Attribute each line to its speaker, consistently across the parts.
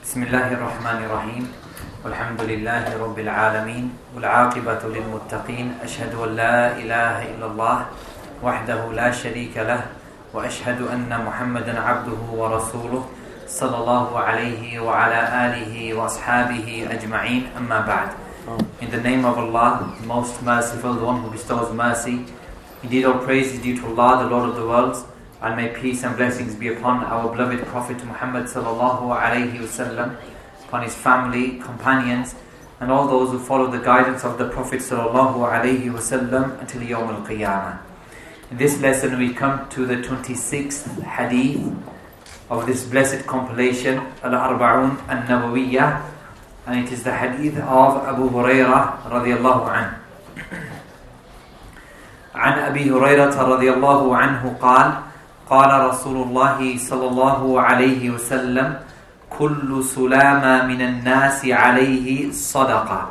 Speaker 1: بسم الله الرحمن الرحيم والحمد لله رب العالمين والعاقبة للمتقين أشهد أن لا إله إلا الله وحده لا شريك له وأشهد أن محمدا عبده ورسوله صلى الله عليه وعلى آله وأصحابه أجمعين أما بعد. In the name of Allah, the most merciful, the one who bestows mercy. Indeed, all praise is due to Allah, the Lord of the worlds, and may peace and blessings be upon our beloved Prophet Muhammad sallallahu alayhi wasallam, upon his family, companions, and all those who follow the guidance of the Prophet sallallahu alayhi wasallam until Yawm al-Qiyamah. In this lesson we come to the 26th hadith of this blessed compilation, Al-Arba'un An-Nawawiyyah, and it is the hadith of Abu Hurairah radiyallahu anhu. عن أبي هريرة رضي الله عنه قال قال رسول الله صلى الله عليه وسلم كل سلام من الناس عليه صدقة.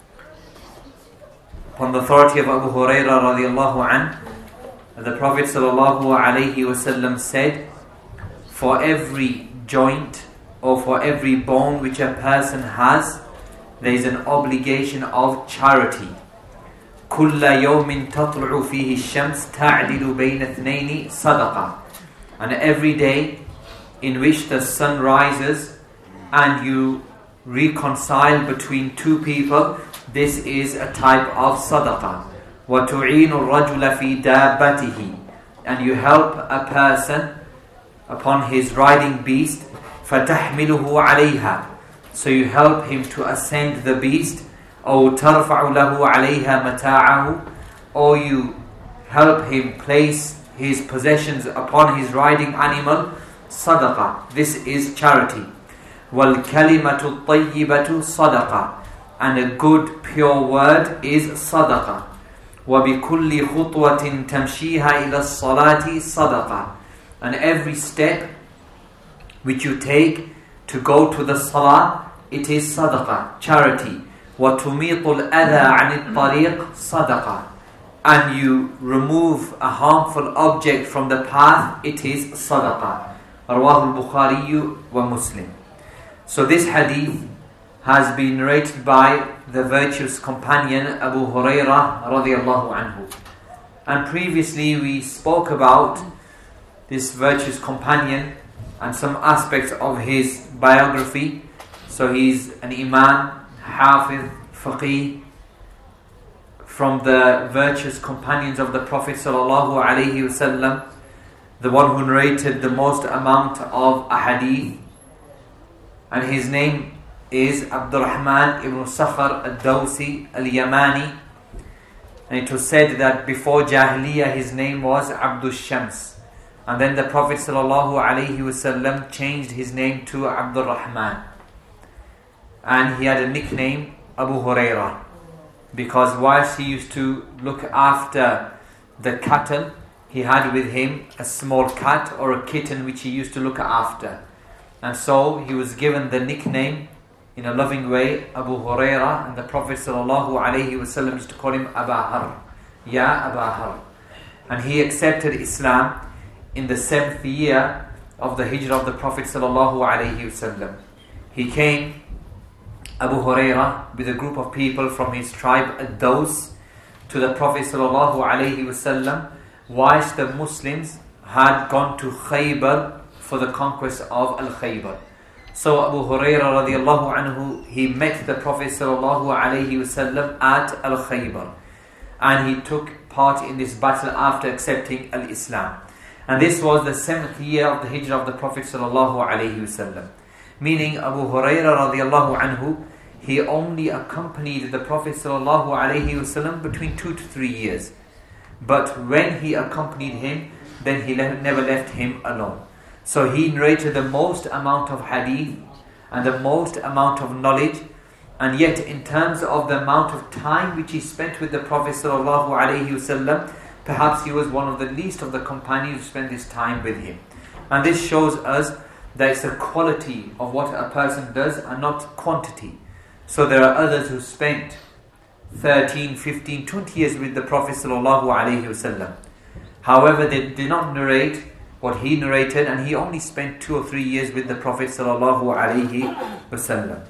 Speaker 1: Upon the authority of Abu Hurairah radiallahu anhu, the Prophet sallallahu alayhi wasallam said, for every joint or for every bone which a person has, there is an obligation of charity. كل يوم تطلع فيه الشمس تعدل بين اثنين صدقة. And every day in which the sun rises and you reconcile between two people, this is a type of sadaqah. وَتُعِينُ الرَّجُلَ فِي دَابَّتِهِ. And you help a person upon his riding beast, فَتَحْمِلُهُ عَلَيْهَا. So you help him to ascend the beast, أو ترفع له عليها متاعه, or you help him place his possessions upon his riding animal, صدقة. This is charity. وَالْكَلِمَةُ الطَّيِّبَةُ صَدقة. And a good pure word is صدقة. وَبِكُلِّ خُطْوَةٍ تَمْشِيهَا إِلَى الصَّلَاةِ صَدقة. And every step which you take to go to the salah, it is صدقة, charity. وَتُمِيطُ الْأَذَى عَنِ الطَّرِيقِ صَدَقَةً. And you remove a harmful object from the path, it is صدقة. رواه البخاري ومسلم. So this hadith has been narrated by the virtuous companion Abu Hurairah radiallahu anhu. And previously we spoke about this virtuous companion and some aspects of his biography. So he's an imam, Hafiz, Faqih, from the virtuous companions of the Prophet sallallahu alaihi wasallam, the one who narrated the most amount of ahadith, and his name is Abdurrahman ibn Sakhar al-Dawsi al-Yamani, and it was said that before Jahiliyyah his name was Abdul Shams, and then the Prophet sallallahu alaihi wasallam changed his name to Abdurrahman. And he had a nickname, Abu Hurairah, because whilst he used to look after the cattle, he had with him a small cat or a kitten which he used to look after. And so he was given the nickname in a loving way, Abu Hurairah, and the Prophet ﷺ used to call him Aba Har, Ya Aba Har. And he accepted Islam in the 7th year of the Hijrah of the Prophet ﷺ. He came, Abu Hurairah, with a group of people from his tribe Ad-Daws, to the Prophet ﷺ, whilst the Muslims had gone to Khaybar for the conquest of Al-Khaybar. So Abu Hurairah radiallahu anhu, he met the Prophet ﷺ at Al-Khaybar, and he took part in this battle after accepting Al-Islam. And this was the 7th year of the Hijrah of the Prophet ﷺ. Meaning Abu Hurairah radiallahu anhu, he only accompanied the Prophet sallallahu alaihi wasallam between 2 to 3 years. But when he accompanied him, then he never left him alone. So he narrated the most amount of hadith and the most amount of knowledge, and yet in terms of the amount of time which he spent with the Prophet sallallahu alaihi wasallam, perhaps he was one of the least of the companions who spent this time with him. And this shows us that it's a quality of what a person does and not quantity. So there are others who spent 13, 15, 20 years with the Prophet sallallahu alaihi wasallam. However, they did not narrate what he narrated, and he only spent 2 or 3 years with the Prophet sallallahu alaihi wasallam.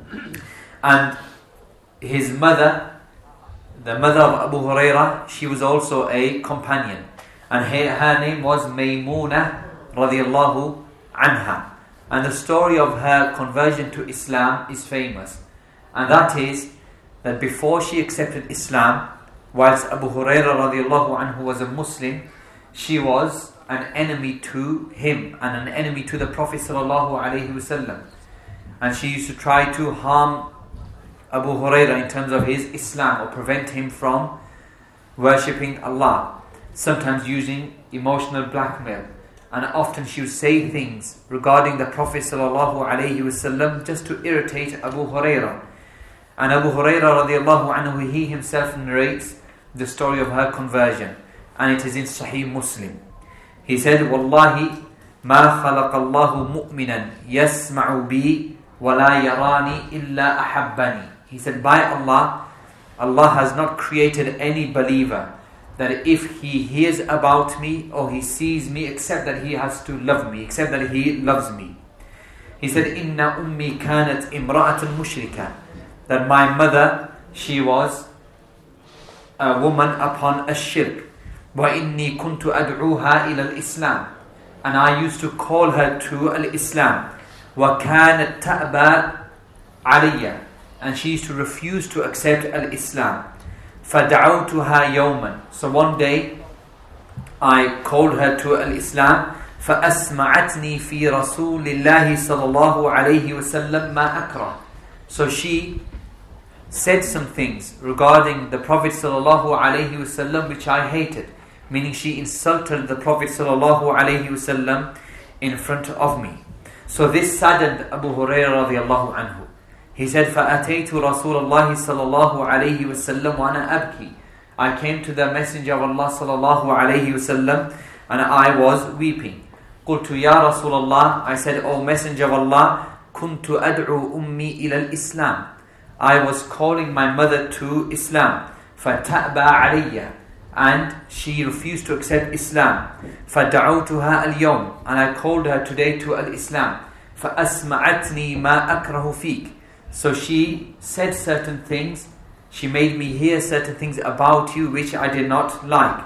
Speaker 1: And his mother, the mother of Abu Hurairah, she was also a companion, and her name was Maymuna radiyallahu anha. And the story of her conversion to Islam is famous, and that is that before she accepted Islam, whilst Abu Hurairah radiyallahu anhu was a Muslim, she was an enemy to him and an enemy to the Prophet sallallahu alaihi wasallam, and she used to try to harm Abu Hurairah in terms of his Islam, or prevent him from worshipping Allah, sometimes using emotional blackmail. And often she would say things regarding the Prophet sallallahu alaihi wasallam just to irritate Abu Hurairah. And Abu Hurairah radiallahu anhu, he himself narrates the story of her conversion, and it is in Sahih Muslim. He said, "Wallahi ma khalaqa Allahu mu'minan yasma'u bi wa la yarani illa ahabbani." He said, by Allah, Allah has not created any believer that if he hears about me or he sees me, except that he has to love me, except that he loves me. He said, "Inna ummi kanat imra'atan mushrika," that my mother, she was a woman upon a shirk. وَإِنِّي كُنْتُ أَدْعُوهَا إِلَى الْإِسْلَامِ, and I used to call her to al-Islam. وَكَانَتْ تَأْبَى عَلِيَّ, and she used to refuse to accept al-Islam. فَدَعَوْتُهَا يَوْمًا, so one day I called her to al-Islam. فَأَسْمَعَتْنِي فِي رَسُولِ اللَّهِ صَلَى اللَّهُ عَلَيْهِ وَسَلَّمَ مَا أَكْرَهُ. So she said some things regarding the Prophet sallallahu alaihi wasallam which I hated, meaning she insulted the Prophet sallallahu alaihi wasallam in front of me. So this saddened Abu Hurairah radiyallahu anhu. He said, فَأَتَيْتُ رَسُولَ اللَّهِ صَلَى اللَّهُ عَلَيْهِ وَسَلَّمَ وَأَنَا أَبْكِي. I came to the Messenger of Allah sallallahu alaihi wasallam and I was weeping. قُلْتُ يَا رَسُولَ اللَّهِ, I said, O Messenger of Allah, كُنْتُ أَدْعُو أُمِّي إِلَى الْإِسْلَامِ, I was calling my mother to Islam. فَتَأْبَى عَلِيَّ, and she refused to accept Islam. فَدَعَوْتُهَا الْيَوْمِ, and I called her today to al-Islam. فَأَسْمَعَتْنِي مَا أَكْرَهُ فِيكَ, so she said certain things, she made me hear certain things about you which I did not like.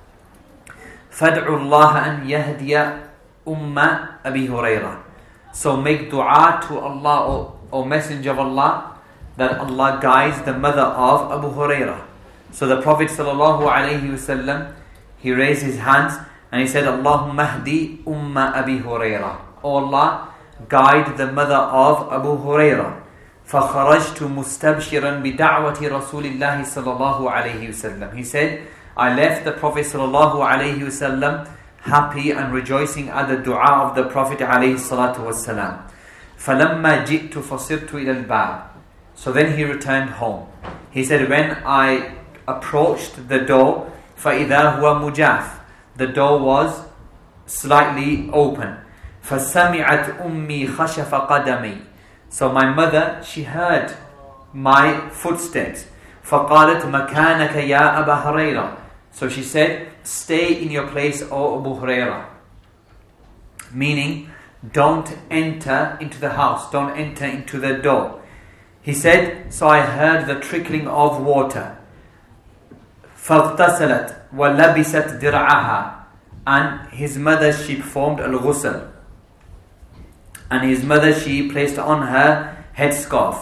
Speaker 1: فَادْعُ اللَّهَ أَنْ يَهْدِيَ أُمَّ أَبِي هُرَيْرَةَ, so make dua to Allah, O Messenger of Allah, that Allah guides the mother of Abu Hurairah. So the Prophet sallallahu alaihi wasallam, he raised his hands and he said, Allahumma hdi umma Abi Hurairah, O Allah, guide the mother of Abu Hurairah. فَخَرَجْتُ مُسْتَبْشِرًا بِدَعْوَةِ رَسُولِ اللَّهِ صَلَى اللَّهُ عَلَيْهِ وسلم. He said, I left the Prophet sallallahu alaihi wasallam happy and rejoicing at the dua of the Prophet alayhi salatu wasalam. فَلَمَّا جِئْتُ فَصِرْتُ إِلَى الْبَابِ, so then he returned home. He said, when I approached the door, فَإِذَا هُوَ مُجَافٍ, the door was slightly open. فَسَمِعَتْ أُمِّي خَشَفَ قَدَمِي, so my mother, she heard my footsteps. فَقَالَتْ مَكَانَكَ يَا أَبَا هُرَيْرَةَ, so she said, stay in your place, O Abu Hurairah. Meaning, don't enter into the house, don't enter into the door. He said, so I heard the trickling of water. فَاغْتَسَلَتْ وَلَبِسَتْ دِرْعَهَا, and his mother, she performed al-ghusl. And his mother, she placed on her headscarf.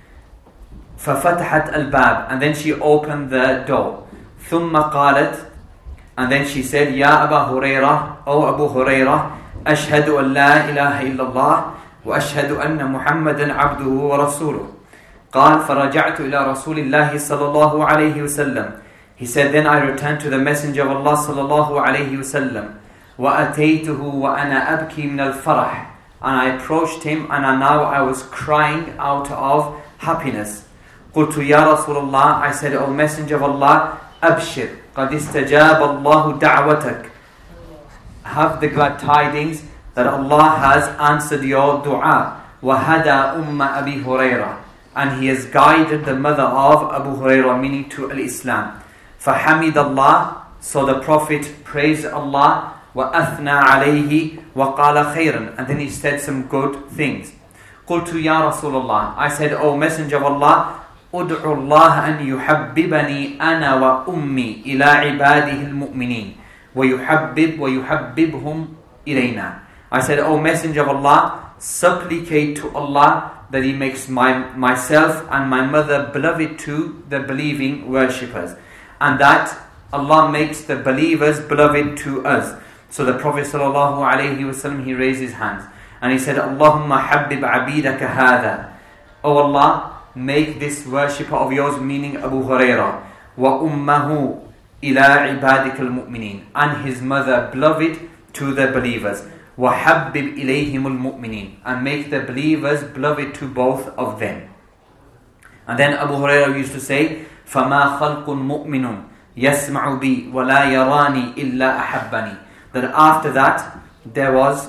Speaker 1: فَفَتَحَتْ الْبَابِ, and then she opened the door. ثُمَّ قَالَتْ, and then she said, يَا أَبَا هُرَيْرَةَ, O Abu Hurairah, أَشْهَدُ أَن لَا إِلَهَ إِلَّا اللَّهِ وَأَشْهَدُ أَنَّ مُحَمَّدًا عَبْدُهُ وَرَسُولُهُ. قال فرجعت إلى رسول الله صلى الله عليه وسلم. He said, then I returned to the Messenger of Allah صلى الله عليه وسلم. وأتيته وأنا أبكي من الفرح, and I approached him and now I was crying out of happiness. قلت يا رسول الله, I said, O Messenger of Allah, أبشر قد استجاب الله دعوتك, have the glad tidings that Allah has answered your dua. وهدى أم أبي هريرة, and he has guided the mother of Abu Hurairah, meaning to al-Islam. فَحَمِدَ اللَّهِ, so the Prophet praised Allah. وأثنى عليه وقال خيرا. And then he said some good things. قلت يا رسول الله, I said, O Messenger of Allah, أدعو الله أن يحببني أنا وأمي إلى عباده المؤمنين ويحببهم إلينا. I said, O Messenger of Allah, supplicate to Allah that He makes myself and my mother beloved to the believing worshippers, and that Allah makes the believers beloved to us. So the Prophet ﷺ, he raised his hands and he said, Allahumma habbib abidaka hadha. O Allah, make this worshipper of yours, meaning Abu Hurairah, wa ummahu ila ibadika al-mu'minin, and his mother beloved to the believers, wa habbib ilayhim al-mu'minin, and make the believers beloved to both of them. And then Abu Hurairah used to say, فَمَا خَلْقٌ مُؤْمِنٌ يَسْمَعُ بِي وَلَا يَرَانِي إِلَّا أَحَبَّنِي. That after that there was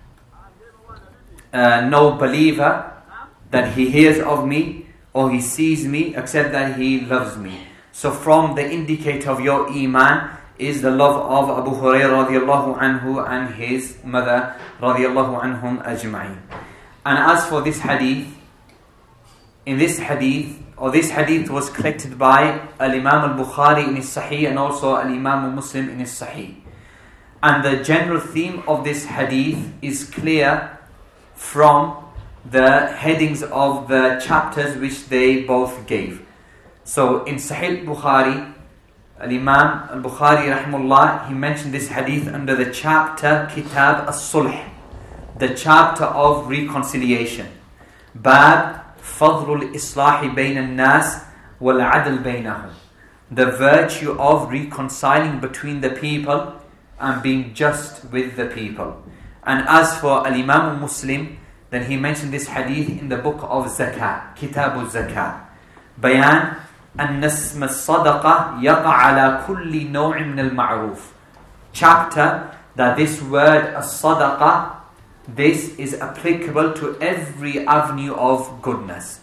Speaker 1: no believer that he hears of me or he sees me except that he loves me. So from the indicator of your iman is the love of Abu Hurairah radiallahu anhu and his mother radiallahu anhum ajma'in. And as for this hadith, this hadith was collected by Al-Imam al-Bukhari in his Sahih and also Al-Imam Muslim in his Sahih. And the general theme of this hadith is clear from the headings of the chapters which they both gave. So in Sahih Bukhari, Al-Imam al-Bukhari rahimahullah, he mentioned this hadith under the chapter Kitab as-Sulh, the chapter of reconciliation. Bab Fadlul Islahi Bayn al-Nas wal-Adl Baynahum, the virtue of reconciling between the people and being just with the people. And as for Al-Imam Muslim, then he mentioned this hadith in the book of Zakah, Kitab al-Zakah. Bayan أن اسم الصدقة يقع على كل نوع من المعروف. Chapter that this word as-sadaqah, this is applicable to every avenue of goodness.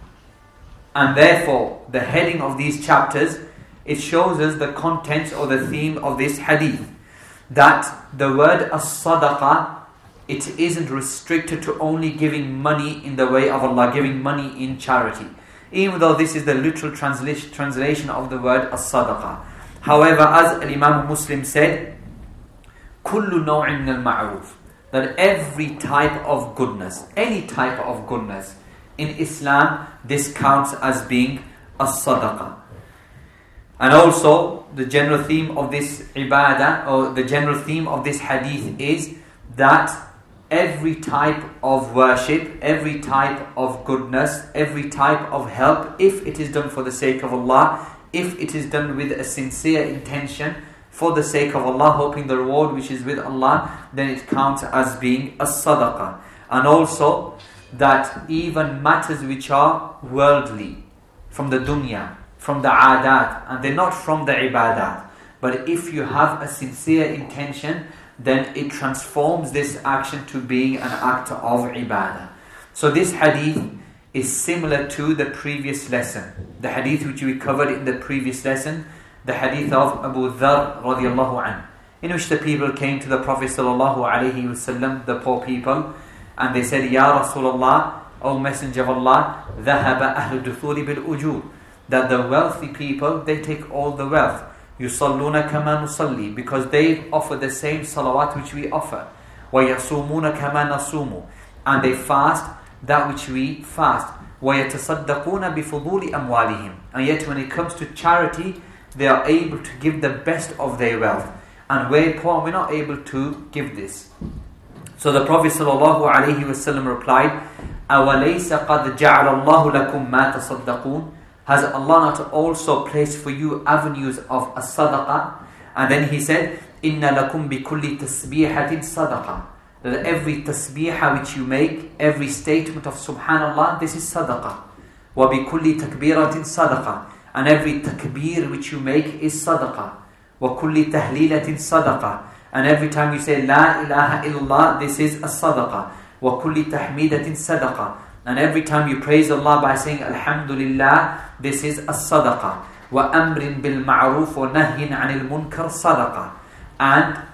Speaker 1: And therefore, the heading of these chapters, it shows us the contents or the theme of this hadith. That the word as-sadaqah, it isn't restricted to only giving money in the way of Allah, giving money in charity. Even though this is the literal translation of the word as-sadaqah. However, as Imam Muslim said, كُلُّ نَوْعٍ مِنَ الْمَعْرُوفِ, that every type of goodness, any type of goodness in Islam, this counts as being as-sadaqah. And also, the general theme of this ibadah, or the general theme of this hadith is that every type of worship, every type of goodness, every type of help, if it is done for the sake of Allah, if it is done with a sincere intention for the sake of Allah, hoping the reward which is with Allah, then it counts as being a sadaqah. And also that even matters which are worldly, from the dunya, from the adat, and they're not from the ibadat, but if you have a sincere intention, then it transforms this action to being an act of ibadah. So this hadith is similar to the previous lesson, the hadith which we covered in the previous lesson, the hadith of Abu Dharr radiallahu anhu, in which the people came to the Prophet sallallahu alaihi wasallam, the poor people, and they said, Ya Rasulullah, O Messenger of Allah, ذهب أهل الدثور بالأجور, that the wealthy people, they take all the wealth. يصلون كما نصلي, because they offer the same salawat which we offer. ويصومون كما نصوم, and they fast that which we fast. ويتصدقون بفضول أموالهم, and yet when it comes to charity, they are able to give the best of their wealth. And we're poor, we're not able to give this. So the Prophet ﷺ replied, أَوَلَيْسَ قَدْ جَعَلَ اللَّهُ لَكُمْ مَا تَصَدَّقُونَ, has Allah not also placed for you avenues of as-sadaqah? And then he said, إِنَّ لَكُمْ بِكُلِّ تَسْبِيحَةٍ صَدَقَةٍ, that every tasbihah which you make, every statement of subhanallah, this is sadaqah. وَبِكُلِّ تَكْبِيرَةٍ صَدَقَةٍ, and every takbir which you make is sadaqah. وَكُلِّ تَهْلِيلَةٍ صَدَقَةٍ, and every time you say La ilaha illallah, this is a sadaqah. وَكُلِّ تَحْمِيدَةٍ صَدَقَةٍ, and every time you praise Allah by saying Alhamdulillah, this is a sadaqah. وَأَمْرٍ بِالْمَعْرُوفِ وَنَهْيٍ عَنِ الْمُنْكَرِ صَدَقَةٍ, and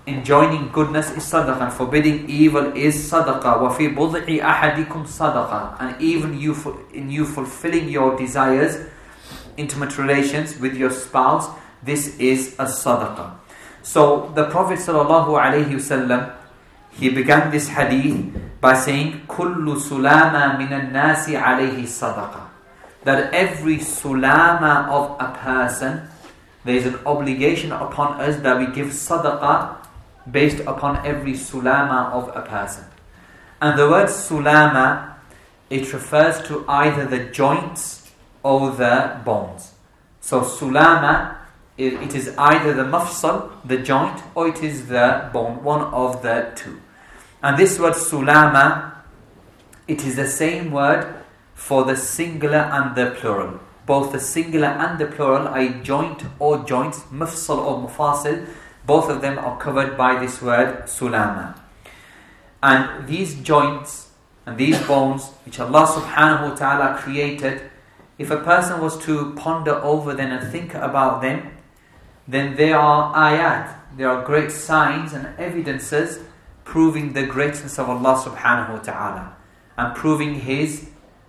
Speaker 1: enjoining goodness is sadaqah, and forbidding evil is sadaqah. وَفِي بُضْعِ أَحَدِكُمْ sadaqah. And even in you fulfilling your desires, intimate relations with your spouse, this is a sadaqah. So the Prophet ﷺ, he began this hadith by saying, كُلُّ سُلَامَ مِنَ النَّاسِ عَلَيْهِ sadaqah. That every sulama of a person, there is an obligation upon us that we give sadaqah based upon every sulama of a person. And the word sulama, it refers to either the joints or the bones. So sulama, it is either the mafsal, the joint, or it is the bone, one of the two. And this word sulama, it is the same word for the singular and the plural. Both the singular and the plural are joint or joints, mafsal or mufasil. Both of them are covered by this word sulama. And these joints and these bones, which Allah subhanahu wa ta'ala created, if a person was to ponder over them and think about them, then there are ayat, there are great signs and evidences proving the greatness of Allah subhanahu wa ta'ala and proving His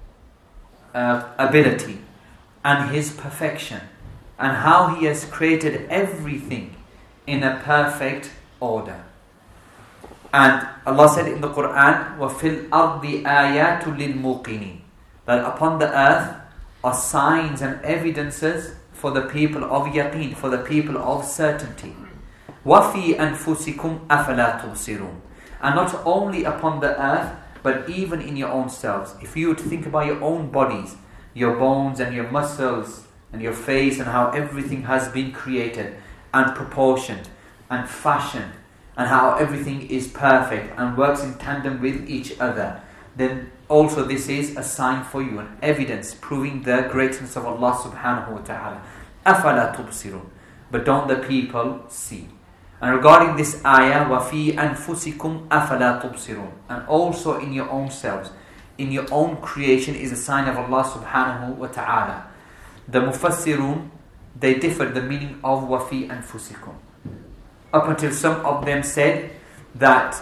Speaker 1: ability and His perfection and how He has created everything in a perfect order. And Allah said in the Quran, وَفِي الْأَرْضِ آيَاتٌ لِلْمُوقِنِينَ, that upon the earth are signs and evidences for the people of yaqeen, for the people of certainty. وَفِي أَنفُسِكُمْ أَفَلَا تُبْصِرُونَ. And not only upon the earth, but even in your own selves. If you would think about your own bodies, your bones and your muscles and your face, and how everything has been created and proportioned and fashioned, and how everything is perfect and works in tandem with each other, then also this is a sign for you, an evidence proving the greatness of Allah subhanahu wa ta'ala. أَفَلَا تُبْصِرُونَ. But don't the people see? And regarding this ayah, وَفِي أَنفُسِكُمْ أَفَلَا تُبْصِرُونَ, and also in your own selves, in your own creation, is a sign of Allah subhanahu wa ta'ala. The mufassirun, they differed the meaning of وَفِي أَنفُسِكُمْ. Up until some of them said that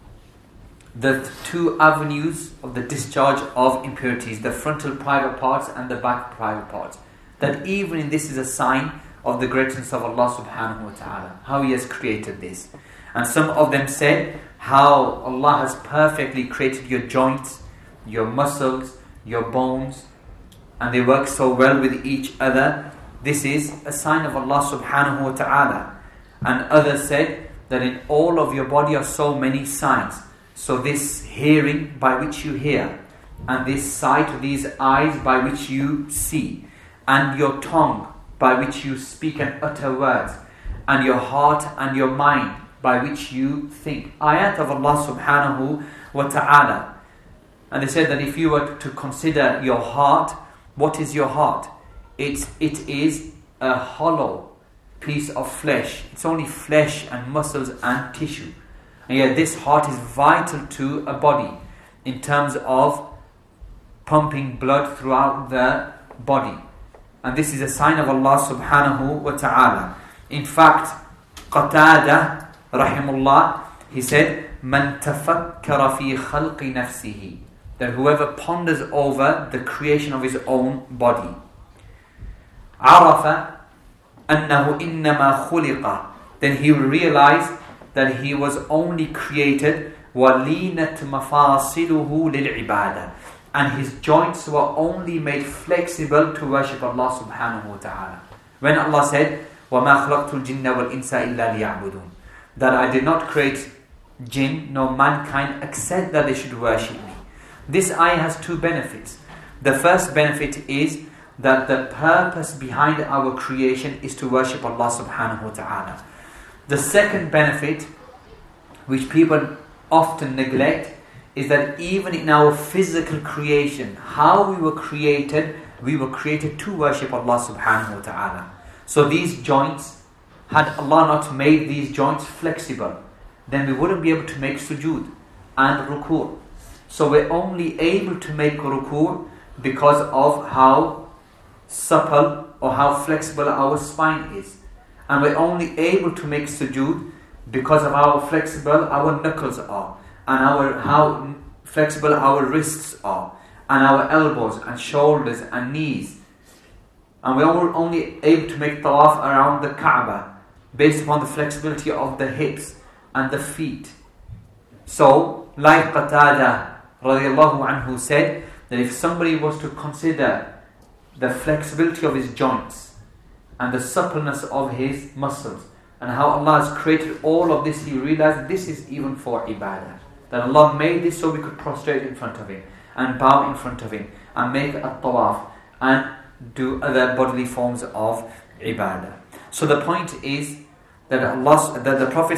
Speaker 1: the two avenues of the discharge of impurities, the frontal private parts and the back private parts, that even in this is a sign of the greatness of Allah subhanahu wa ta'ala, how He has created this. And some of them said how Allah has perfectly created your joints, your muscles, your bones, and they work so well with each other. This is a sign of Allah subhanahu wa ta'ala. And others said that in all of your body are so many signs. So this hearing by which you hear, and this sight, these eyes by which you see, and your tongue by which you speak and utter words, and your heart and your mind by which you think. Ayat of Allah subhanahu wa ta'ala. And they said that if you were to consider your heart, what is your heart? It is a hollow piece of flesh. It's only flesh and muscles and tissue. And yet this heart is vital to a body in terms of pumping blood throughout the body. And this is a sign of Allah subhanahu wa ta'ala. In fact, Qatada rahimullah, he said, Man tafakkara fi khalqi nafsihi, that whoever ponders over the creation of his own body, arafa annahu innama khuliqa, then he will realize that he was only created walinat mafasiluhu lil ibadah, and his joints were only made flexible to worship Allah subhanahu wa ta'ala. When Allah said, وَمَا خَلَقْتُ الْجِنَّ وَالْإِنسَ إِلَّا لِيَعْبُدُونَ, that I did not create jinn nor mankind except that they should worship me. This ayah has two benefits. The first benefit is that the purpose behind our creation is to worship Allah subhanahu wa ta'ala. The second benefit, which people often neglect, is that even in our physical creation, how we were created to worship Allah subhanahu wa ta'ala. So these joints, had Allah not made these joints flexible, then we wouldn't be able to make sujood and ruku'. So we're only able to make ruku' because of how supple or how flexible our spine is. And we're only able to make sujood because of how flexible our knuckles are, and how flexible our wrists are, and our elbows and shoulders and knees. And we are only able to make tawaf around the Kaaba based upon the flexibility of the hips and the feet. So, like Qatada radiallahu anhu said, that if somebody was to consider the flexibility of his joints and the suppleness of his muscles and how Allah has created all of this, he realized this is even for ibadah. That Allah made this so we could prostrate in front of Him and bow in front of Him and make a tawaf and do other bodily forms of ibadah. So the point is that that the Prophet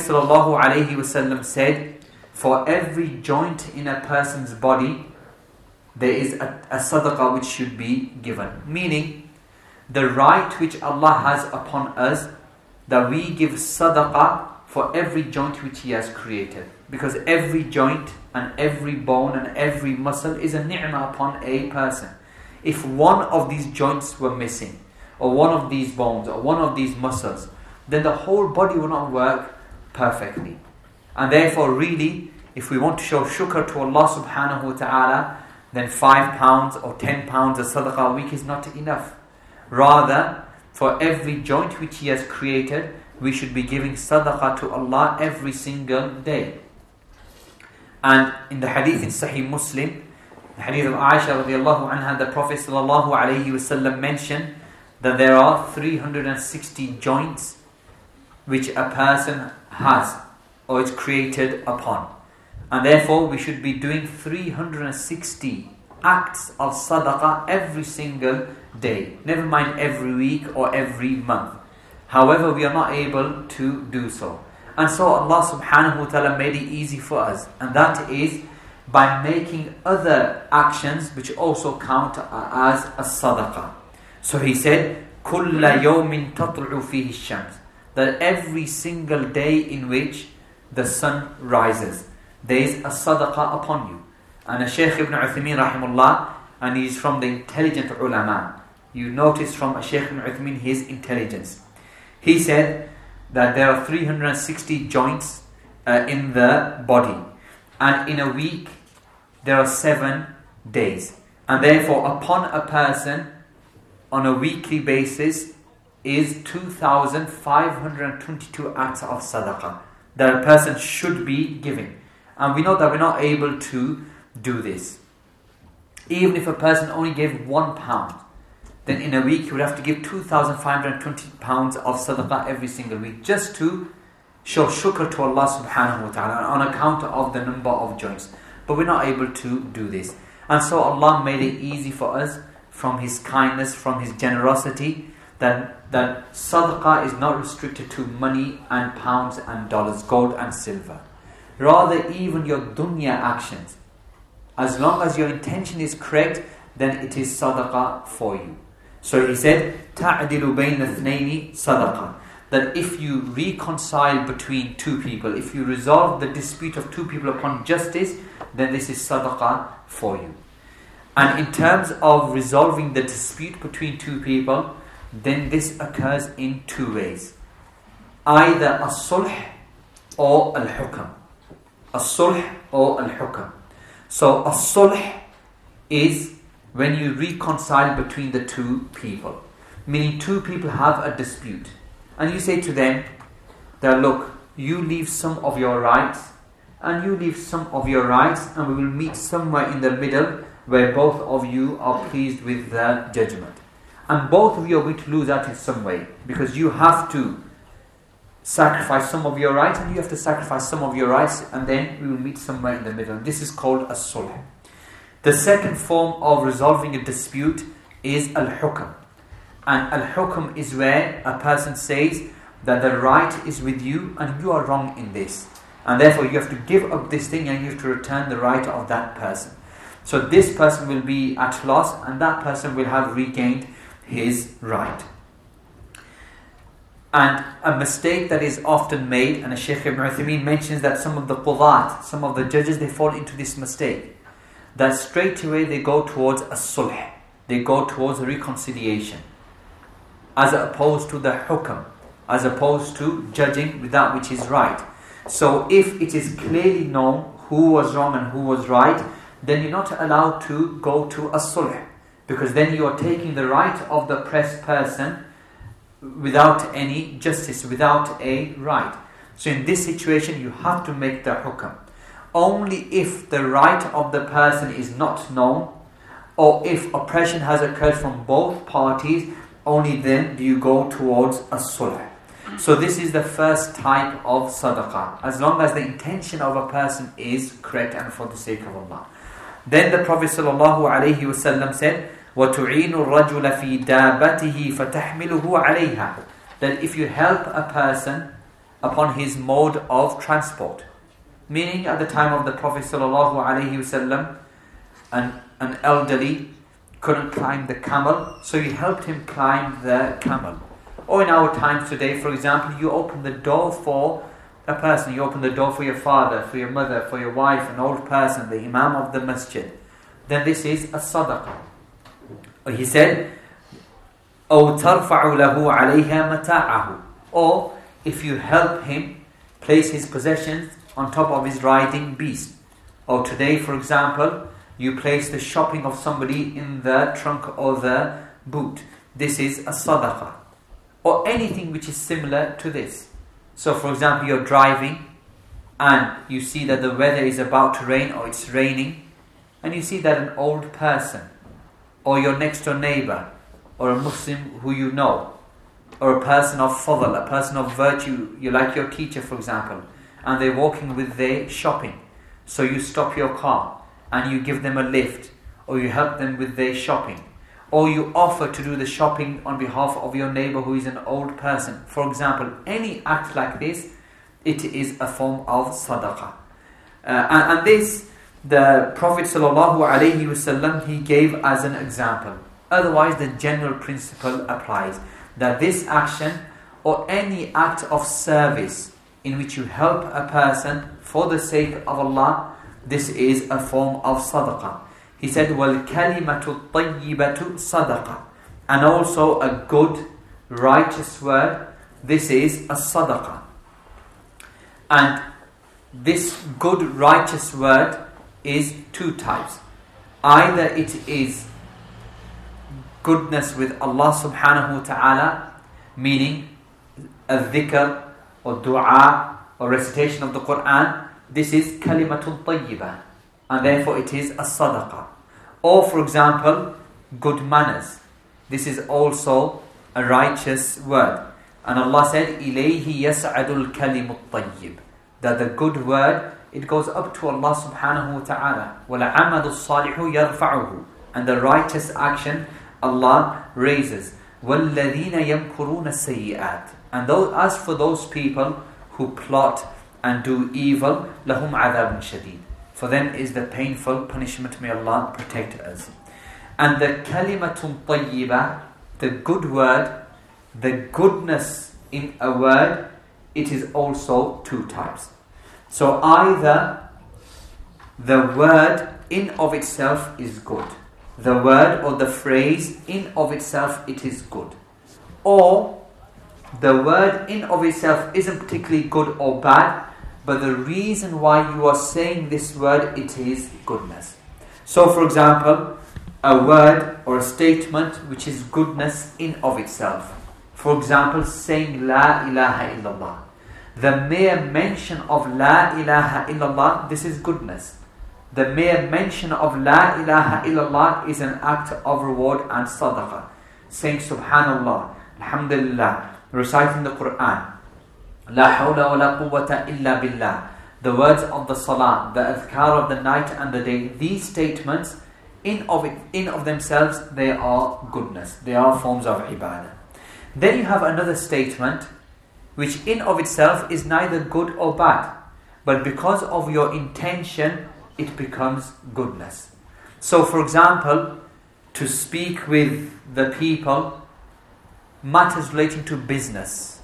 Speaker 1: ﷺ said, for every joint in a person's body, there is a sadaqah which should be given. Meaning, the right which Allah has upon us, that we give sadaqah for every joint which He has created. Because every joint and every bone and every muscle is a ni'mah upon a person. If one of these joints were missing, or one of these bones, or one of these muscles, then the whole body will not work perfectly. And therefore, really, if we want to show shukr to Allah subhanahu wa ta'ala, then £5 or £10 of sadaqah a week is not enough. Rather, for every joint which He has created, we should be giving sadaqah to Allah every single day. And in the hadith in Sahih Muslim, the hadith of Aisha radiallahu anha, the Prophet sallallahu alayhi wasallam mentioned that there are 360 joints which a person has or is created upon. And therefore we should be doing 360 acts of sadaqah every single day. Never mind every week or every month. However, we are not able to do so. And so Allah subhanahu wa ta'ala made it easy for us. And that is by making other actions which also count as a sadaqah. So He said, كُلَّ يَوْمٍ تَطْلُعُ فِيهِ الشَّمْسِ, that every single day in which the sun rises, there is a sadaqah upon you. And Shaykh Ibn Uthaymeen rahimullah, and he is from the intelligent ulama. You notice from Shaykh Ibn Uthaymeen his intelligence. He said that there are 360 joints in the body. And in a week, there are 7 days. And therefore, upon a person, on a weekly basis, is 2,522 acts of sadaqah that a person should be giving. And we know that we're not able to do this. Even if a person only gave £1, then in a week he would have to give 2,520 pounds of sadaqah every single week, just to show shukr to Allah subhanahu wa ta'ala on account of the number of joints. But we're not able to do this. And so Allah made it easy for us from His kindness, from His generosity, that sadaqah is not restricted to money and pounds and dollars, gold and silver. Rather, even your dunya actions, as long as your intention is correct, then it is sadaqah for you. So He said, تَعْدِلُ بَيْنَ اثْنَيْنِ صَدَقَةً, that if you reconcile between two people, if you resolve the dispute of two people upon justice, then this is sadaqah for you. And in terms of resolving the dispute between two people, then this occurs in 2 ways. Either as-sulh or al-hukam. As-sulh or al-hukam. So as-sulh is when you reconcile between the two people. Meaning two people have a dispute. And you say to them that, look, you leave some of your rights and you leave some of your rights, and we will meet somewhere in the middle where both of you are pleased with the judgment. And both of you are going to lose out in some way, because you have to sacrifice some of your rights and you have to sacrifice some of your rights, and then we will meet somewhere in the middle. This is called as-sulh. The second form of resolving a dispute is al-hukam. And al-hukam is where a person says that the right is with you and you are wrong in this. And therefore you have to give up this thing and you have to return the right of that person. So this person will be at loss and that person will have regained his right. And a mistake that is often made, and Shaykh Ibn Uthaymeen mentions that some of the qudat, some of the judges, they fall into this mistake. That straight away they go towards as-sulh. They go towards reconciliation. As opposed to the hukam. As opposed to judging with that which is right. So if it is clearly known who was wrong and who was right, then you're not allowed to go to a sulh, because then you are taking the right of the oppressed person without any justice, without a right. So in this situation, you have to make the hukam. Only if the right of the person is not known, or if oppression has occurred from both parties, only then do you go towards a sulh. So this is the first type of sadaqah, as long as the intention of a person is correct and for the sake of Allah. Then the Prophet ﷺ said, وَتُعِينُ الرَّجُلَ فِي دَابَتِهِ فَتَحْمِلُهُ عَلَيْهَا, that if you help a person upon his mode of transport, meaning at the time of the Prophet ﷺ, an elderly couldn't climb the camel, so you helped him climb the camel. Or in our times today, for example, you open the door for a person, you open the door for your father, for your mother, for your wife, an old person, the imam of the masjid, then this is a sadaqah. He said, أو ترفع له عليها متاعه, or if you help him place his possessions on top of his riding beast. Or today, for example, you place the shopping of somebody in the trunk or the boot. This is a sadaqah. Or anything which is similar to this. So for example, you're driving and you see that the weather is about to rain or it's raining, and you see that an old person or your next door neighbor or a Muslim who you know, or a person of fadl, a person of virtue, you like your teacher for example, and they're walking with their shopping. So you stop your car and you give them a lift, or you help them with their shopping, or you offer to do the shopping on behalf of your neighbor who is an old person. For example, any act like this, it is a form of sadaqah. And this, the Prophet ﷺ, he gave as an example. Otherwise, the general principle applies, that this action or any act of service in which you help a person for the sake of Allah, this is a form of sadaqah. He said, وَالْكَلِمَةُ الطَّيِّبَةُ صَدَقَةٌ, and also a good, righteous word, this is a sadaqah. And this good, righteous word is two types. Either it is goodness with Allah subhanahu wa ta'ala, meaning a dhikr or dua or recitation of the Quran, this is kalimatun tayyibah, and therefore it is a sadaqah. Or for example, good manners, this is also a righteous word. And Allah said, إِلَيْهِ يَسْعَدُ الْكَلِمُ الطَّيِّبُ, that the good word, it goes up to Allah subhanahu wa ta'ala. وَلَعَمَلُ الصَّالِحُ يَرْفَعُهُ, and the righteous action Allah raises. وَالَّذِينَ يَمْكُرُونَ السَّيِّئَاتِ, and as for those people who plot and do evil, لَهُمْ عَذَابٌ شَدِيدٌ, for them is the painful punishment. May Allah protect us. And the kalimatun tayyibah, the good word, the goodness in a word, it is also two types. So either the word in of itself is good, the word or the phrase in of itself, it is good, or the word in of itself isn't particularly good or bad, but the reason why you are saying this word, it is goodness. So for example, a word or a statement which is goodness in of itself. For example, saying La ilaha illallah. The mere mention of La ilaha illallah, this is goodness. The mere mention of La ilaha illallah is an act of reward and sadaqah. Saying Subhanallah, Alhamdulillah, reciting the Quran, La hawla wa la quwwata illa billah, the words of the salah, the adhkar of the night and the day, these statements in of themselves, they are goodness. They are forms of ibadah. Then you have another statement which in of itself is neither good or bad, but because of your intention, it becomes goodness. So for example, to speak with the people matters relating to business,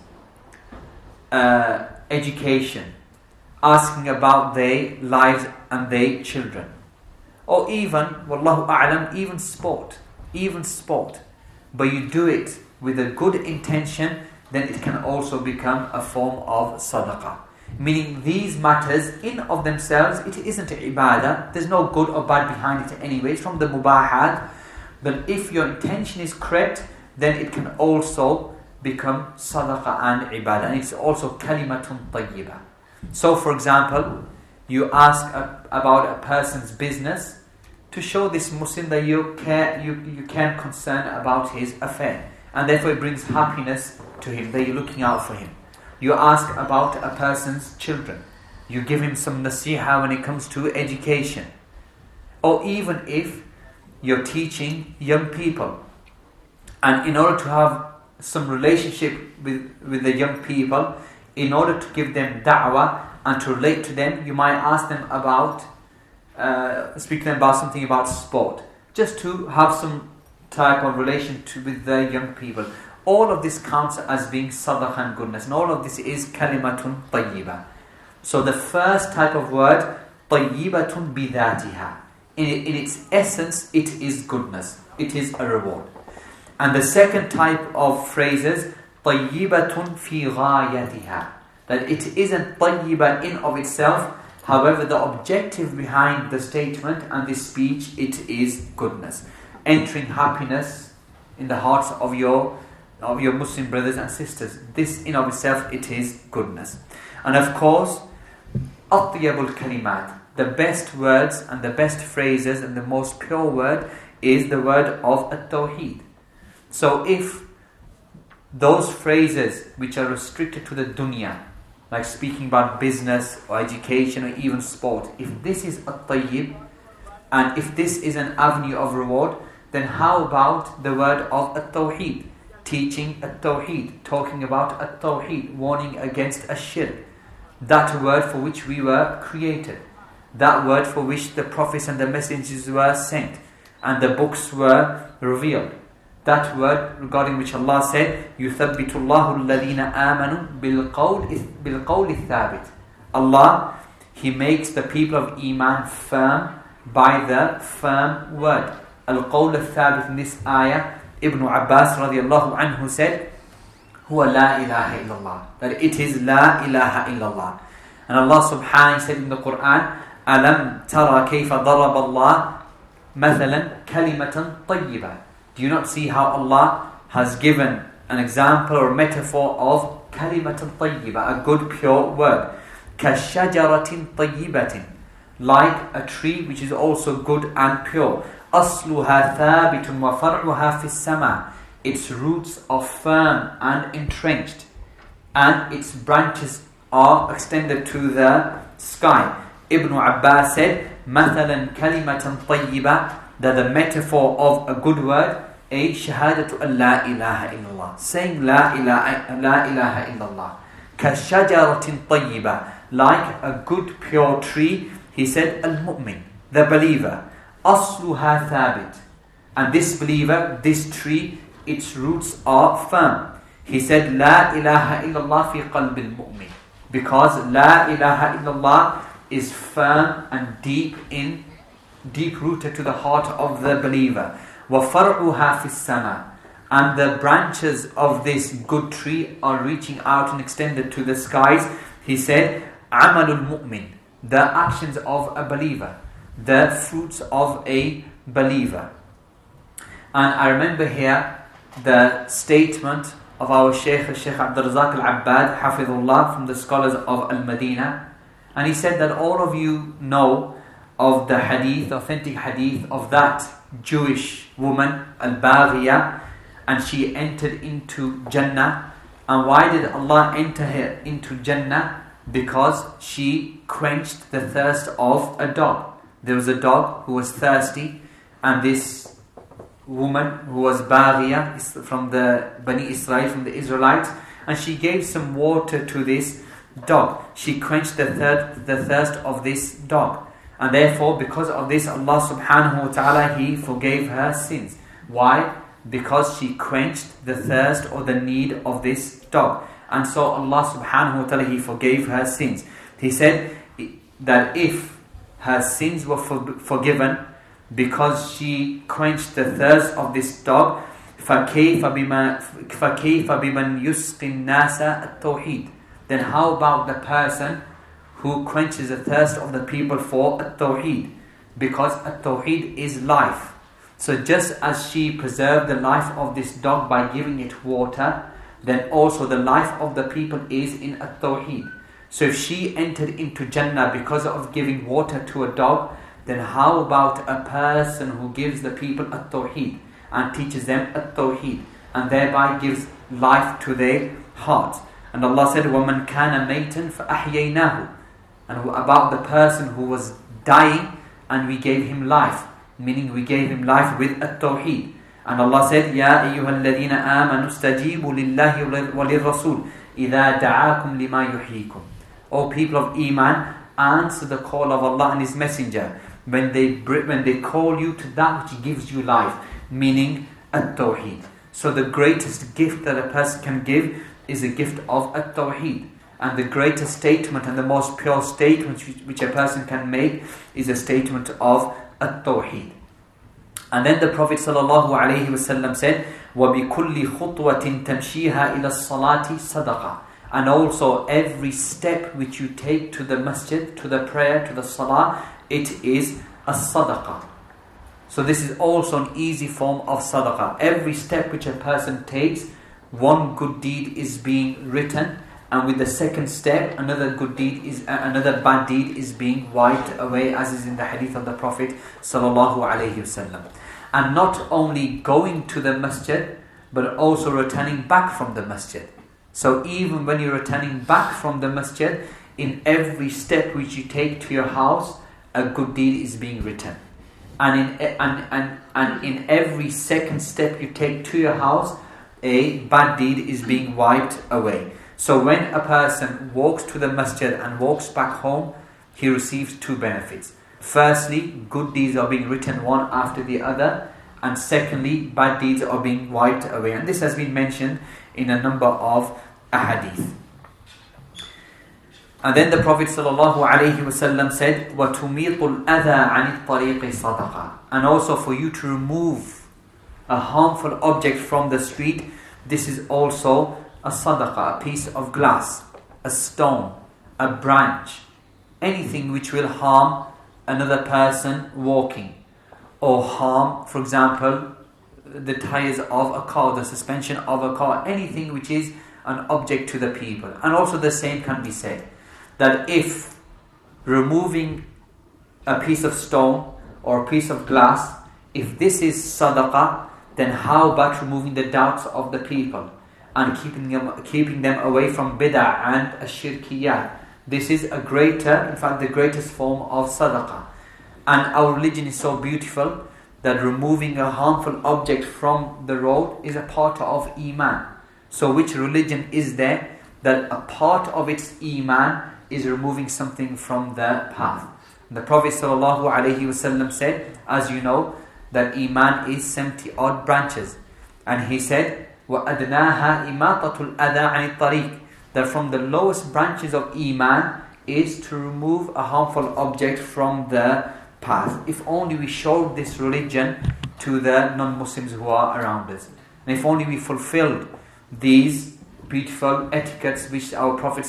Speaker 1: education, asking about their lives and their children, or even, wallahu a'lam, even sport, but you do it with a good intention, then it can also become a form of sadaqah. Meaning these matters in of themselves, it isn't ibadah. There's no good or bad behind it anyway. It's from the mubahat. But if your intention is correct, then it can also become sadaqah and ibadah. And it's also kalimatun tayyibah. So for example, you ask about a person's business to show this Muslim that you can concern about his affair. And therefore it brings happiness to him, that you're looking out for him. You ask about a person's children. You give him some nasiha when it comes to education. Or even if you're teaching young people, and in order to have some relationship with the young people, in order to give them da'wah and to relate to them, you might ask them about, speak to them about something about sport, just to have some type of relation with the young people. All of this counts as being sadaqah and goodness, and all of this is kalimatun tayyibah. So the first type of word, tayyibatun bidatiha, in its essence, it is goodness, it is a reward. And the second type of phrases, tayyibatun fi ghayatiha, that it isn't tayyibah in of itself, however the objective behind the statement and this speech, it is goodness, entering happiness in the hearts of your Muslim brothers and sisters. This in of itself, it is goodness. And of course, atyabul kalimat, the best words and the best phrases and the most pure word is the word of at-tawheed. So if those phrases which are restricted to the dunya, like speaking about business or education or even sport, if this is at-tayyib and if this is an avenue of reward, then how about the word of at-tawheed? Teaching at-tawheed, talking about at-tawheed, warning against ash-shirk, that word for which we were created, that word for which the prophets and the messengers were sent and the books were revealed, that word regarding which Allah said, يُثَبِّتُ اللَّهُ الَّذِينَ آمَنُوا بِالْقَوْلِ الثَّابِتِ. Allah, He makes the people of Iman firm by the firm word. Al-qawl al-thabit, in this ayah, Ibn Abbas radiallahu anhu said, huwa la ilaha illallah, that it is la ilaha illallah. And Allah subhanahu said in the Quran, alam tara kayfa darab Allah mathalan kalimatan tayyibah. Do you not see how Allah has given an example or metaphor of kalimatan tayyibah, a good pure word, kashajaratin tayyibatin, like a tree which is also good and pure. أصلها ثابت وفرعها في السماء. Its roots are firm and entrenched, and its branches are extended to the sky. Ibn Abbas said, مثلا كلمة طيبة, that the metaphor of a good word, a shahadatu an la ilaha illallah, saying la ilaha illallah. كشجرة طيبة, like a good pure tree. He said, al-mu'min, the believer. أصلها ثابت, and this believer, this tree, its roots are firm. He said, لا إله إلا الله في قلب المؤمن, because لا إله إلا الله is firm and deep rooted to the heart of the believer. وفرعها في السماء, and the branches of this good tree are reaching out and extended to the skies. He said, عمل المؤمن, the actions of a believer, the fruits of a believer. And I remember here the statement of our Shaykh Abdul Razak al-Abbad, Hafidhullah, from the scholars of Al-Madinah. And he said that all of you know of the hadith, authentic hadith of that Jewish woman, Al-Baghiyah, and she entered into Jannah. And why did Allah enter her into Jannah? Because she quenched the thirst of a dog. There was a dog who was thirsty, and this woman who was Baghiyah, from the Bani Israel, from the Israelites, and she gave some water to this dog. She quenched the thirst of this dog. And therefore, because of this, Allah subhanahu wa ta'ala, He forgave her sins. Why? Because she quenched the thirst or the need of this dog. And so Allah subhanahu wa ta'ala, He forgave her sins. He said that if her sins were forgiven because she quenched the thirst of this dog, فَكَيْفَ بِمَنْ يُسْقِ النَّاسَ التَّوْحِيدِ, then how about the person who quenches the thirst of the people for at-tawheed? Because at-tawheed is life. So just as she preserved the life of this dog by giving it water, then also the life of the people is in at-tawheed. So if she entered into Jannah because of giving water to a dog, then how about a person who gives the people at-tawheed and teaches them at-tawheed and thereby gives life to their hearts? And Allah said, وَمَنْ كَانَ مَيْتًا فَأَحْيَيْنَاهُ. And about the person who was dying and we gave him life, meaning we gave him life with at-tawheed. And Allah said, يَا أَيُّهَا الَّذِينَ آمَنُوا اسْتَجِيبُوا لِلَّهِ وَلِلرَّسُولِ إِذَا دَعَاكُمْ لِمَا يُحْيِيكُمْ. O people of Iman, answer the call of Allah and His Messenger when they call you to that which gives you life, meaning at-tawheed. So the greatest gift that a person can give is a gift of at-tawheed. And the greatest statement and the most pure statement which a person can make is a statement of at-tawheed. And then the Prophet ﷺ said, وَبِكُلِّ خُطْوَةٍ تَمْشِيهَا إِلَى الصَّلَاةِ صَدَقَةٍ. And also every step which you take to the masjid, to the prayer, to the salah, it is a sadaqah. So this is also an easy form of sadaqah. Every step which a person takes, one good deed is being written, and with the second step, another bad deed is being wiped away, as is in the hadith of the Prophet ﷺ. And not only going to the masjid, but also returning back from the masjid. So even when you're returning back from the masjid, in every step which you take to your house, a good deed is being written. And in every second step you take to your house, a bad deed is being wiped away. So when a person walks to the masjid and walks back home, he receives two benefits. Firstly, good deeds are being written one after the other. And secondly, bad deeds are being wiped away. And this has been mentioned in a number of ahadith. And then the Prophet ﷺ said, وَتُمِيطُ الْأَذَى عَنِ الطَّرِيقِ صَدَقَةً. And also for you to remove a harmful object from the street, this is also a sadaqah, a piece of glass, a stone, a branch, anything which will harm another person walking, or harm, for example, the tires of a car, the suspension of a car, anything which is an object to the people. And also the same can be said, that if removing a piece of stone or a piece of glass, if this is sadaqah, then how about removing the doubts of the people and keeping them away from bid'ah and ashirkiyat? This is a greater, in fact the greatest form of sadaqah. And our religion is so beautiful that removing a harmful object from the road is a part of Iman. So which religion is there that a part of its Iman is removing something from the path? The Prophet ﷺ said, as you know, that Iman is 70 odd branches. And he said, وَأَدْنَاهَا إِمَاطَةُ الْأَذَى عَنِ الطَّرِيقِ. That from the lowest branches of Iman is to remove a harmful object from the path. If only we showed this religion to the non-Muslims who are around us. And if only we fulfilled these beautiful etiquettes which our Prophet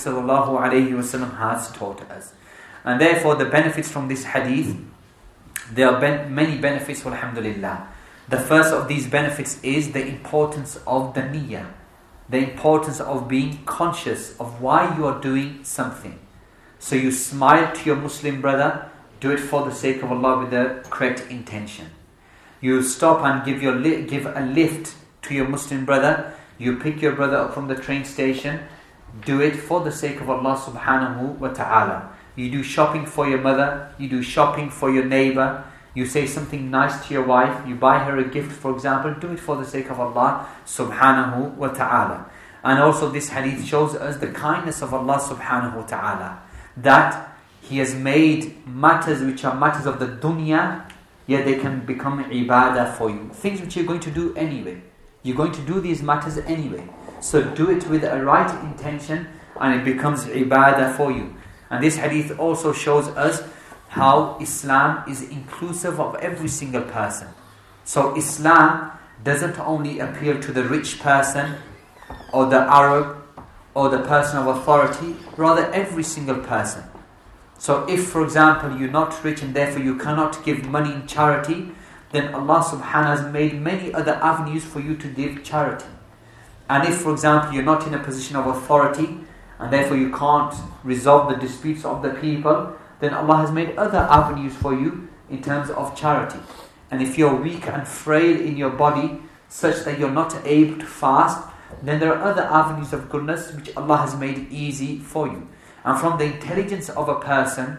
Speaker 1: ﷺ has taught us. And therefore the benefits from this hadith, there are many benefits, alhamdulillah. The first of these benefits is the importance of the niyyah, the importance of being conscious of why you are doing something. So you smile to your Muslim brother, do it for the sake of Allah with the correct intention. You stop and give a lift to your Muslim brother, you pick your brother up from the train station, do it for the sake of Allah subhanahu wa ta'ala. You do shopping for your mother, you do shopping for your neighbor, you say something nice to your wife, you buy her a gift, for example, do it for the sake of Allah subhanahu wa ta'ala. And also this hadith shows us the kindness of Allah subhanahu wa ta'ala, that He has made matters which are matters of the dunya, yet they can become ibadah for you. Things which you're going to do anyway. You're going to do these matters anyway. So do it with a right intention and it becomes ibadah for you. And this hadith also shows us how Islam is inclusive of every single person. So Islam doesn't only appeal to the rich person or the Arab or the person of authority, rather every single person. So if, for example, you're not rich and therefore you cannot give money in charity, then Allah subhanahu wa ta'ala has made many other avenues for you to give charity. And if, for example, you're not in a position of authority and therefore you can't resolve the disputes of the people, then Allah has made other avenues for you in terms of charity. And if you're weak and frail in your body, such that you're not able to fast, then there are other avenues of goodness which Allah has made easy for you. And from the intelligence of a person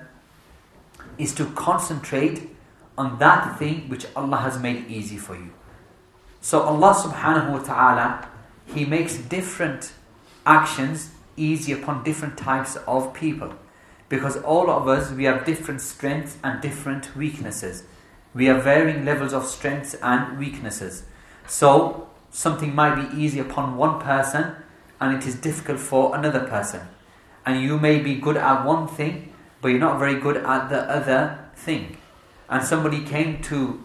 Speaker 1: is to concentrate on that thing which Allah has made easy for you. So Allah subhanahu wa ta'ala, He makes different actions easy upon different types of people. Because all of us, we have different strengths and different weaknesses. We have varying levels of strengths and weaknesses. So something might be easy upon one person and it is difficult for another person. And you may be good at one thing, but you're not very good at the other thing. And somebody came to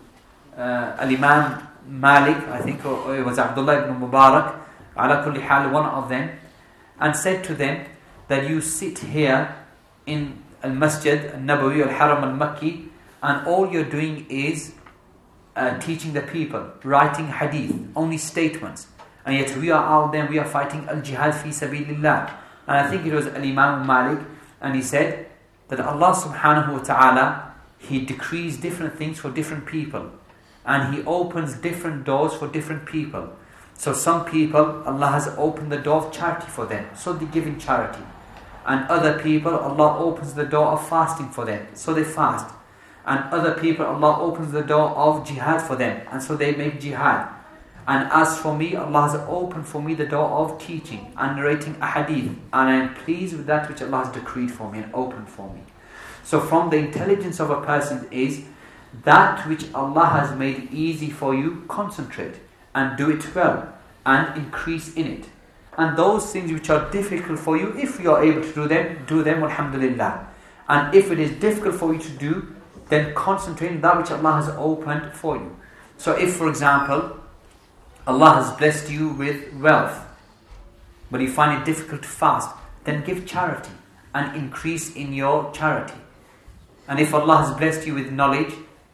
Speaker 1: Al-Imam Malik, I think it was Abdullah ibn Mubarak, ala kulli hal, one of them, and said to them that you sit here in Al-Masjid Al-Nabawi Al-Haram Al-Makki and all you're doing is teaching the people, writing hadith, only statements. And yet we are out there, we are fighting al-jihad fi sabilillah. And I think it was Al-Imam Malik, and he said that Allah subhanahu wa ta'ala, He decrees different things for different people. And He opens different doors for different people. So some people, Allah has opened the door of charity for them, so they give in charity. And other people, Allah opens the door of fasting for them, so they fast. And other people, Allah opens the door of jihad for them, and so they make jihad. And as for me, Allah has opened for me the door of teaching and narrating a hadith, and I am pleased with that which Allah has decreed for me and opened for me. So from the intelligence of a person is that which Allah has made easy for you, concentrate and do it well and increase in it. And those things which are difficult for you, if you are able to do them, alhamdulillah. And if it is difficult for you to do, then concentrate on that which Allah has opened for you. So if, for example, Allah has blessed you with wealth, but you find it difficult to fast, then give charity and increase in your charity. And if Allah has blessed you with knowledge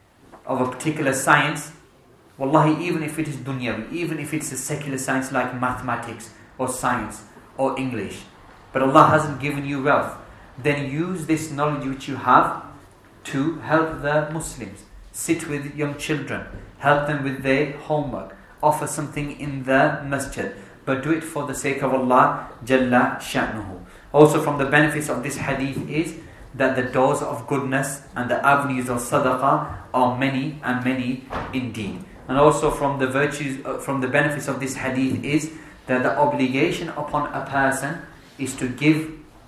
Speaker 1: of a particular science, wallahi, even if it is dunyawi, even if it's a secular science like mathematics or science or English, but Allah hasn't given you wealth, then use this knowledge which you have to help the Muslims. Sit with young children, help them with their homework, offer something in the masjid, but do it for the sake of Allah Jalla Sha'nuhu. Also from the benefits of this hadith is that the doors of goodness and the avenues of sadaqah are many and many indeed. And also from the virtues, from the benefits of this hadith is that the obligation upon a person is to give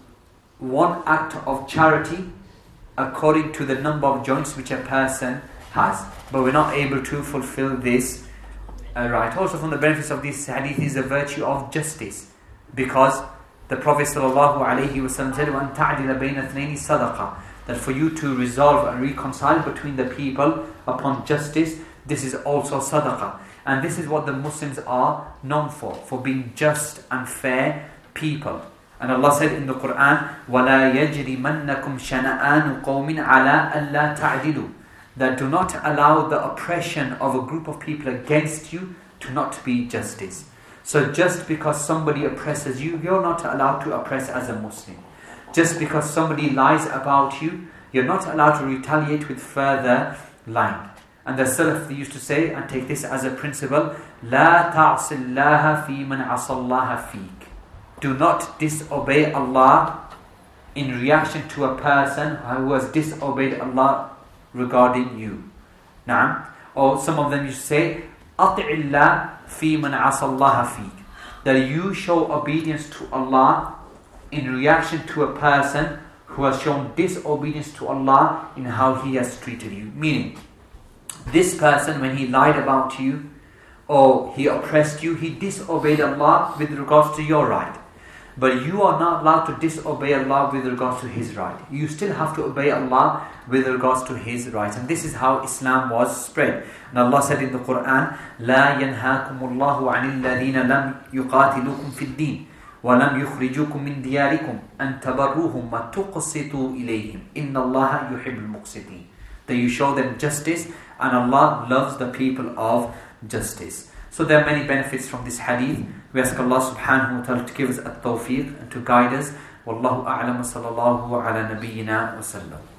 Speaker 1: one act of charity according to the number of joints which a person has. But we're not able to fulfill this right. Also from the benefits of this hadith is the virtue of justice, because the Prophet ﷺ said, وَأَن تَعْدِلَ بَيْنَ اثْنَيْنِ صَدَقَةً, that for you to resolve and reconcile between the people upon justice, this is also sadaqah. And this is what the Muslims are known for being just and fair people. And Allah said in the Quran, وَلَا يَجْرِمَنَّكُمْ شَنَآنُ قَوْمٍ عَلَىٰ أَلَّا تَعْدِلُوا, that do not allow the oppression of a group of people against you to not be justice. So just because somebody oppresses you, you're not allowed to oppress as a Muslim. Just because somebody lies about you, you're not allowed to retaliate with further lying. And the Salaf, they used to say, and take this as a principle, لا تعص الله في من عصى الله فيك. Do not disobey Allah in reaction to a person who has disobeyed Allah regarding you. Naam. Or some of them used to say, أطع الله في من عصى الله فيك. That you show obedience to Allah in reaction to a person who has shown disobedience to Allah in how he has treated you. Meaning, this person, when he lied about you or he oppressed you, he disobeyed Allah with regards to your right. But you are not allowed to disobey Allah with regards to His right. You still have to obey Allah with regards to His right. And this is how Islam was spread. And Allah said in the Quran, لا ينهاكم الله عن الذين لم يقاتلوكم في الدين وَلَمْ يُخْرِجُكُم مِّن دِيَارِكُمْ أَن تَبَرُّوهُمْ وَتُقْسِطُوا إِلَيْهِمْ إِنَّ اللَّهَ يُحِبُّ الْمُقْسِطِينَ. That you show them justice, and Allah loves the people of justice. So there are many benefits from this hadith. We ask Allah subhanahu wa ta'ala to give us at-tawfiq and to guide us. Wallahu a'lam, sallallahu ala nabiyyina wa sallam.